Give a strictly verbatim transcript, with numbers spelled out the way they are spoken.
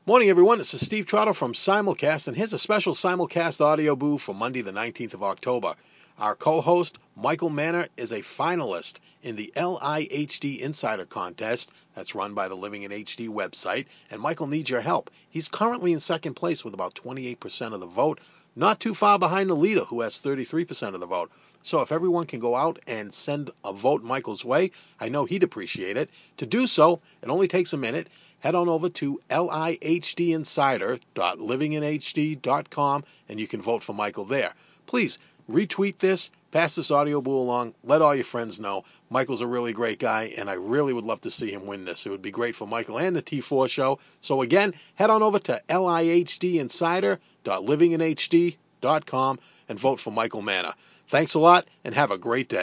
Morning, everyone. This is Steve Trotter from Simulcast, and here's a special Simulcast audio boo for Monday, the nineteenth of October. Our co-host, Michael Manna, is a finalist in the L I H D Insider Contest that's run by the Living in H D website, and Michael needs your help. He's currently in second place with about twenty-eight percent of the vote, not too far behind the leader, who has thirty-three percent of the vote. So if everyone can go out and send a vote Michael's way, I know he'd appreciate it. To do so, it only takes a minute. Head on over to L I H D insider dot living in H D dot com and you can vote for Michael there. Please retweet this, pass this audio boo along, let all your friends know. Michael's a really great guy, and I really would love to see him win this. It would be great for Michael and the T four show. So again, head on over to L I H D insider dot living in H D dot com and vote for Michael Manna. Thanks a lot, and have a great day.